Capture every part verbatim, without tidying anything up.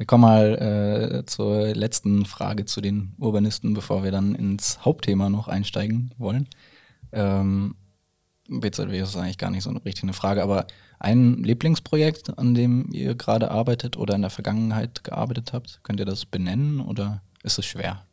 Wir kommen mal äh, zur letzten Frage zu den Urbanisten, bevor wir dann ins Hauptthema noch einsteigen wollen. Ähm, B Z W ist eigentlich gar nicht so richtig eine Frage, aber ein Lieblingsprojekt, an dem ihr gerade arbeitet oder in der Vergangenheit gearbeitet habt, könnt ihr das benennen oder ist es schwer?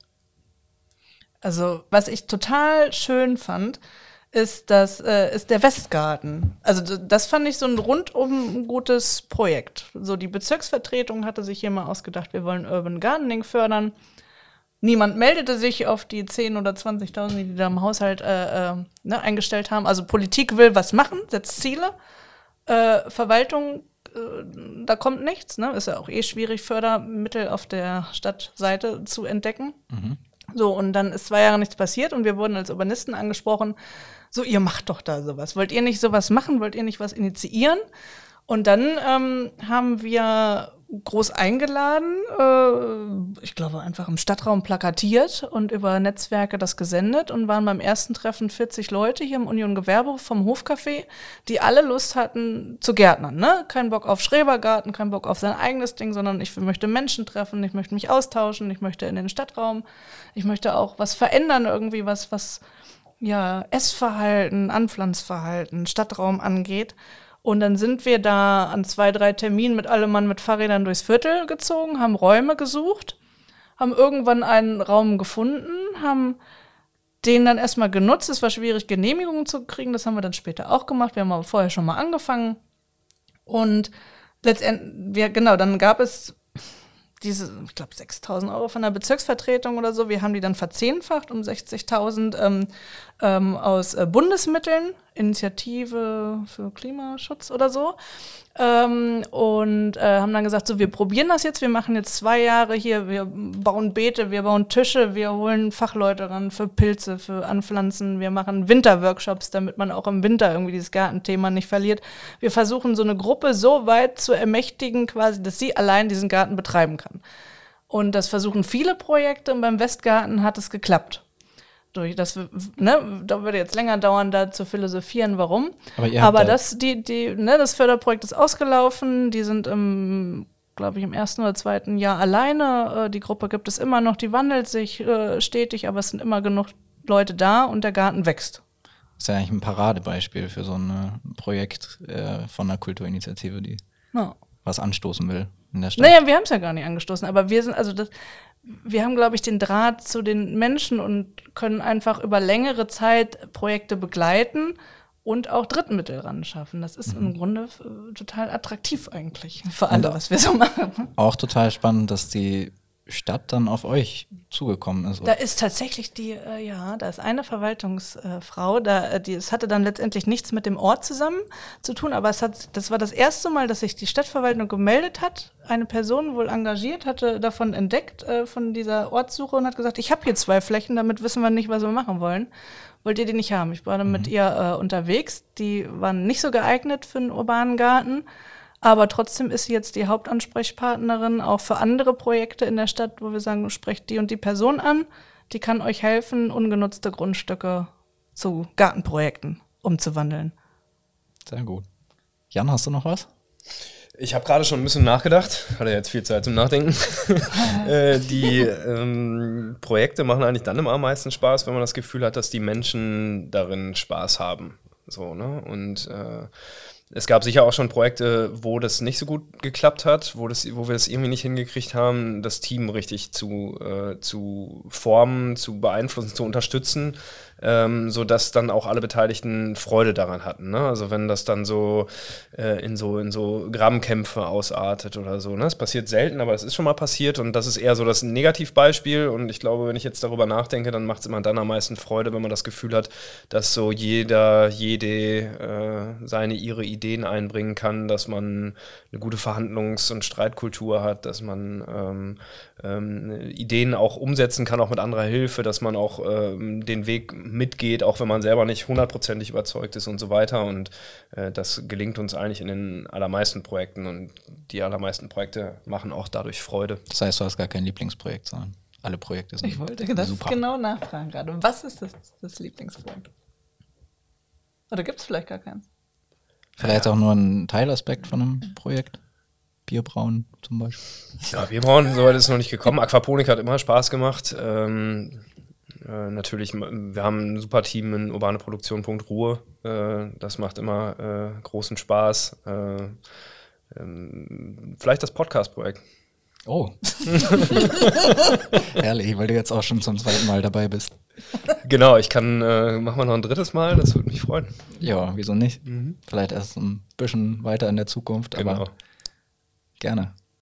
Also, was ich total schön fand, ist das äh, ist der Westgarten. Also d- das fand ich so ein rundum gutes Projekt. So die Bezirksvertretung hatte sich hier mal ausgedacht, wir wollen Urban Gardening fördern. Niemand meldete sich auf die zehntausend oder zwanzigtausend, die da im Haushalt äh, äh, ne, eingestellt haben. Also Politik will was machen, setzt Ziele. Äh, Verwaltung, äh, da kommt nichts. Ne? Ist ja auch eh schwierig, Fördermittel auf der Stadtseite zu entdecken. Mhm. So, und dann ist zwei Jahre nichts passiert und wir wurden als Urbanisten angesprochen, so, ihr macht doch da sowas. Wollt ihr nicht sowas machen? Wollt ihr nicht was initiieren? Und dann ähm, haben wir groß eingeladen, äh, ich glaube einfach im Stadtraum plakatiert und über Netzwerke das gesendet und waren beim ersten Treffen vierzig Leute hier im Union Gewerbehof vom Hofcafé, die alle Lust hatten zu Gärtnern. Ne? Kein Bock auf Schrebergarten, kein Bock auf sein eigenes Ding, sondern ich möchte Menschen treffen, ich möchte mich austauschen, ich möchte in den Stadtraum, ich möchte auch was verändern, irgendwie was, was ja Essverhalten, Anpflanzverhalten, Stadtraum angeht. Und dann sind wir da an zwei, drei Terminen mit allem Mann mit Fahrrädern durchs Viertel gezogen, haben Räume gesucht, haben irgendwann einen Raum gefunden, haben den dann erstmal genutzt. Es war schwierig, Genehmigungen zu kriegen, das haben wir dann später auch gemacht. Wir haben aber vorher schon mal angefangen. Und letztendlich, wir, genau, dann gab es diese, ich glaube, sechstausend Euro von der Bezirksvertretung oder so. Wir haben die dann verzehnfacht um sechzigtausend ähm, ähm, aus äh, Bundesmitteln, Initiative für Klimaschutz oder so. Ähm, und äh, haben dann gesagt, so, wir probieren das jetzt. Wir machen jetzt zwei Jahre hier, wir bauen Beete, wir bauen Tische, wir holen Fachleute ran für Pilze, für Anpflanzen. Wir machen Winterworkshops, damit man auch im Winter irgendwie dieses Gartenthema nicht verliert. Wir versuchen, so eine Gruppe so weit zu ermächtigen, quasi, dass sie allein diesen Garten betreiben kann. Und das versuchen viele Projekte und beim Westgarten hat es geklappt. Durch das, ne, da würde jetzt länger dauern, da zu philosophieren, warum. Aber, ihr habt Aber da- das, die, die, ne, das Förderprojekt ist ausgelaufen. Die sind im, glaube ich, im ersten oder zweiten Jahr alleine. Äh, die Gruppe gibt es immer noch, die wandelt sich äh, stetig, aber es sind immer genug Leute da und der Garten wächst. Das ist ja eigentlich ein Paradebeispiel für so ein äh, Projekt äh, von einer Kulturinitiative, die Ja. was anstoßen will in der Stadt. Naja, wir haben es ja gar nicht angestoßen, aber wir sind, also das, wir haben, glaube ich, den Draht zu den Menschen und können einfach über längere Zeit Projekte begleiten und auch Drittmittel ran schaffen. Das ist im Grunde äh, total attraktiv eigentlich für alle, Und- was wir so machen. Auch total spannend, dass die Stadt dann auf euch zugekommen ist. Da ist tatsächlich die, äh, ja, da ist eine Verwaltungsfrau, da, äh, die, es hatte dann letztendlich nichts mit dem Ort zusammen zu tun, aber es hat, das war das erste Mal, dass sich die Stadtverwaltung gemeldet hat. Eine Person, wohl engagiert, hatte davon entdeckt, äh, von dieser Ortssuche und hat gesagt, ich habe hier zwei Flächen, damit wissen wir nicht, was wir machen wollen. Wollt ihr die nicht haben? Ich war dann mit ihr äh, unterwegs, die waren nicht so geeignet für einen urbanen Garten. Aber trotzdem ist sie jetzt die Hauptansprechpartnerin auch für andere Projekte in der Stadt, wo wir sagen, sprecht die und die Person an, die kann euch helfen, ungenutzte Grundstücke zu Gartenprojekten umzuwandeln. Sehr gut. Jan, hast du noch was? Ich habe gerade schon ein bisschen nachgedacht, hatte jetzt viel Zeit zum Nachdenken. äh, die ähm, Projekte machen eigentlich dann immer am meisten Spaß, wenn man das Gefühl hat, dass die Menschen darin Spaß haben. So, ne? Und äh, es gab sicher auch schon Projekte, wo das nicht so gut geklappt hat, wo, das, wo wir es irgendwie nicht hingekriegt haben, das Team richtig zu, äh, zu formen, zu beeinflussen, zu unterstützen, ähm, sodass dann auch alle Beteiligten Freude daran hatten. Ne? Also wenn das dann so, äh, in so in so Grabenkämpfe ausartet oder so. Ne? Das passiert selten, aber es ist schon mal passiert und das ist eher so das Negativbeispiel. Und ich glaube, wenn ich jetzt darüber nachdenke, dann macht es immer dann am meisten Freude, wenn man das Gefühl hat, dass so jeder, jede äh, seine, ihre Ideen einbringen kann, dass man eine gute Verhandlungs- und Streitkultur hat, dass man ähm, ähm, Ideen auch umsetzen kann, auch mit anderer Hilfe, dass man auch ähm, den Weg mitgeht, auch wenn man selber nicht hundertprozentig überzeugt ist und so weiter. Und äh, das gelingt uns eigentlich in den allermeisten Projekten und die allermeisten Projekte machen auch dadurch Freude. Das heißt, du hast gar kein Lieblingsprojekt, sondern alle Projekte sind Ich wollte das super. genau nachfragen gerade. Was ist das, das Lieblingsprojekt? Oder gibt es vielleicht gar keins? Vielleicht auch nur ein Teilaspekt von einem Projekt? Bierbrauen zum Beispiel? Ja, Bierbrauen, soweit ist es noch nicht gekommen. Aquaponik hat immer Spaß gemacht. Ähm, äh, natürlich, wir haben ein super Team in urbaneproduktion.ruhe. Äh, das macht immer äh, großen Spaß. Äh, ähm, vielleicht das Podcast-Projekt. Oh. Herrlich, weil du jetzt auch schon zum zweiten Mal dabei bist. Genau, ich kann, äh, machen wir noch ein drittes Mal, das würde mich freuen. Ja, wieso nicht? Mhm. Vielleicht erst ein bisschen weiter in der Zukunft, Genau. aber gerne.